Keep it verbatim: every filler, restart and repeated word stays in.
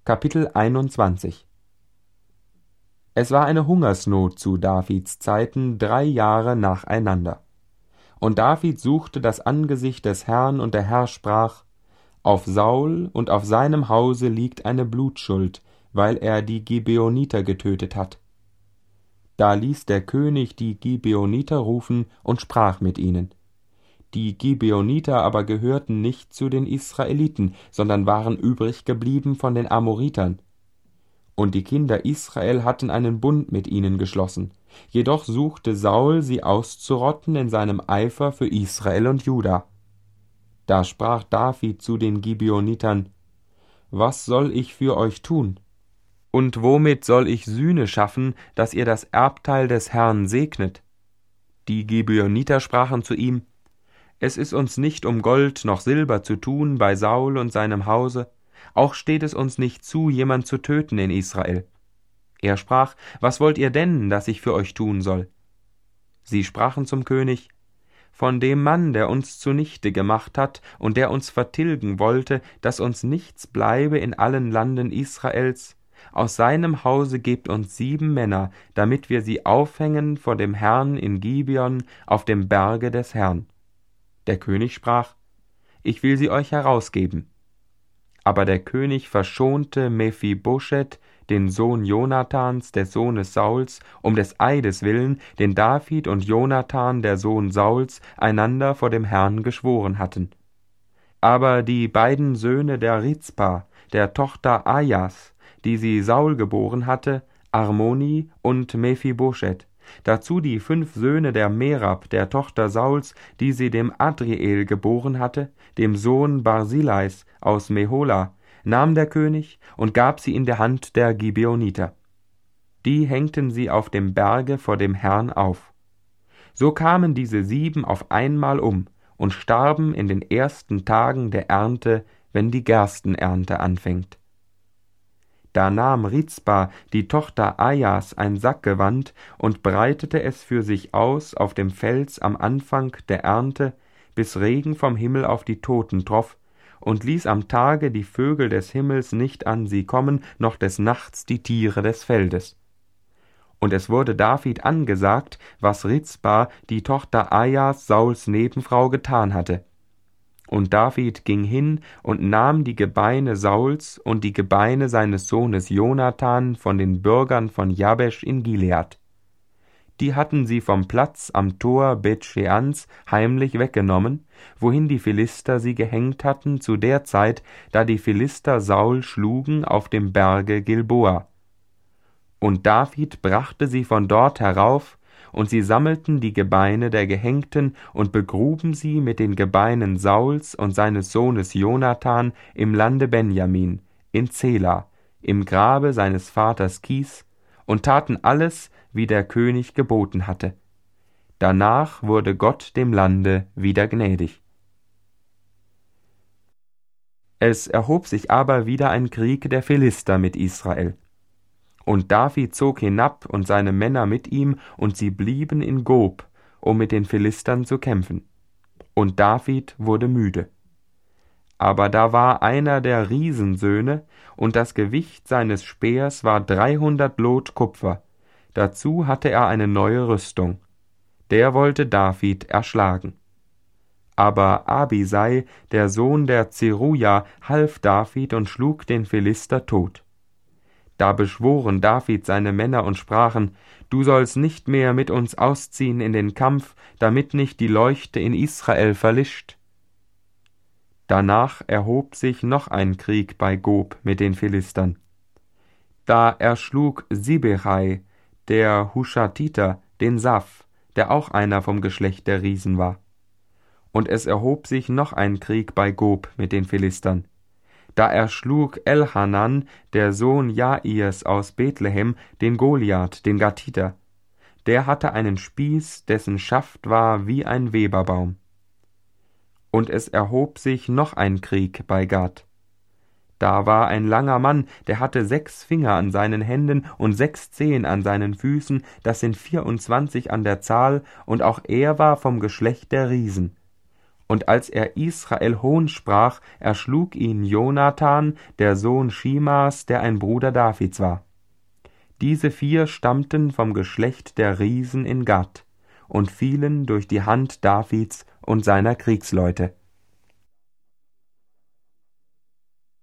Kapitel einundzwanzig. Es war eine Hungersnot zu Davids Zeiten drei Jahre nacheinander. Und David suchte das Angesicht des Herrn, und der Herr sprach: Auf Saul und auf seinem Hause liegt eine Blutschuld, weil er die Gibeoniter getötet hat. Da ließ der König die Gibeoniter rufen und sprach mit ihnen. Die Gibeoniter aber gehörten nicht zu den Israeliten, sondern waren übrig geblieben von den Amoritern. Und die Kinder Israel hatten einen Bund mit ihnen geschlossen. Jedoch suchte Saul, sie auszurotten in seinem Eifer für Israel und Juda. Da sprach David zu den Gibeonitern: Was soll ich für euch tun? Und womit soll ich Sühne schaffen, dass ihr das Erbteil des Herrn segnet? Die Gibeoniter sprachen zu ihm: Es ist uns nicht um Gold noch Silber zu tun bei Saul und seinem Hause, auch steht es uns nicht zu, jemand zu töten in Israel. Er sprach: Was wollt ihr denn, dass ich für euch tun soll? Sie sprachen zum König: Von dem Mann, der uns zunichte gemacht hat und der uns vertilgen wollte, dass uns nichts bleibe in allen Landen Israels, aus seinem Hause gebt uns sieben Männer, damit wir sie aufhängen vor dem Herrn in Gibeon auf dem Berge des Herrn. Der König sprach: Ich will sie euch herausgeben. Aber der König verschonte Mephibosheth, den Sohn Jonathans, des Sohnes Sauls, um des Eides willen, den David und Jonathan, der Sohn Sauls, einander vor dem Herrn geschworen hatten. Aber die beiden Söhne der Rizpa, der Tochter Ajas, die sie Saul geboren hatte, Armoni und Mephibosheth, dazu die fünf Söhne der Merab, der Tochter Sauls, die sie dem Adriel geboren hatte, dem Sohn Barsilais aus Mehola, nahm der König und gab sie in der Hand der Gibeoniter. Die hängten sie auf dem Berge vor dem Herrn auf. So kamen diese sieben auf einmal um und starben in den ersten Tagen der Ernte, wenn die Gerstenernte anfängt. Da nahm Rizpa, die Tochter Ajas, ein Sackgewand und breitete es für sich aus auf dem Fels am Anfang der Ernte, bis Regen vom Himmel auf die Toten troff, und ließ am Tage die Vögel des Himmels nicht an sie kommen, noch des Nachts die Tiere des Feldes. Und es wurde David angesagt, was Rizpa, die Tochter Ajas, Sauls Nebenfrau, getan hatte. Und David ging hin und nahm die Gebeine Sauls und die Gebeine seines Sohnes Jonathan von den Bürgern von Jabesch in Gilead. Die hatten sie vom Platz am Tor Beth-Sheans heimlich weggenommen, wohin die Philister sie gehängt hatten zu der Zeit, da die Philister Saul schlugen auf dem Berge Gilboa. Und David brachte sie von dort herauf, und sie sammelten die Gebeine der Gehängten und begruben sie mit den Gebeinen Sauls und seines Sohnes Jonathan im Lande Benjamin, in Zela, im Grabe seines Vaters Kis, und taten alles, wie der König geboten hatte. Danach wurde Gott dem Lande wieder gnädig. Es erhob sich aber wieder ein Krieg der Philister mit Israel. Und David zog hinab und seine Männer mit ihm, und sie blieben in Gob, um mit den Philistern zu kämpfen. Und David wurde müde. Aber da war einer der Riesensöhne, und das Gewicht seines Speers war dreihundert Lot Kupfer. Dazu hatte er eine neue Rüstung. Der wollte David erschlagen. Aber Abisai, der Sohn der Zeruja, half David und schlug den Philister tot. Da beschworen David seine Männer und sprachen: Du sollst nicht mehr mit uns ausziehen in den Kampf, damit nicht die Leuchte in Israel verlischt. Danach erhob sich noch ein Krieg bei Gob mit den Philistern. Da erschlug Sibechai, der Hushatiter, den Saph, der auch einer vom Geschlecht der Riesen war. Und es erhob sich noch ein Krieg bei Gob mit den Philistern. Da erschlug Elhanan, der Sohn Jairs aus Bethlehem, den Goliath, den Gatiter. Der hatte einen Spieß, dessen Schaft war wie ein Weberbaum. Und es erhob sich noch ein Krieg bei Gad. Da war ein langer Mann, der hatte sechs Finger an seinen Händen und sechs Zehen an seinen Füßen, das sind vierundzwanzig an der Zahl, und auch er war vom Geschlecht der Riesen. Und als er Israel Hohn sprach, erschlug ihn Jonathan, der Sohn Schimas, der ein Bruder Davids war. Diese vier stammten vom Geschlecht der Riesen in Gad und fielen durch die Hand Davids und seiner Kriegsleute.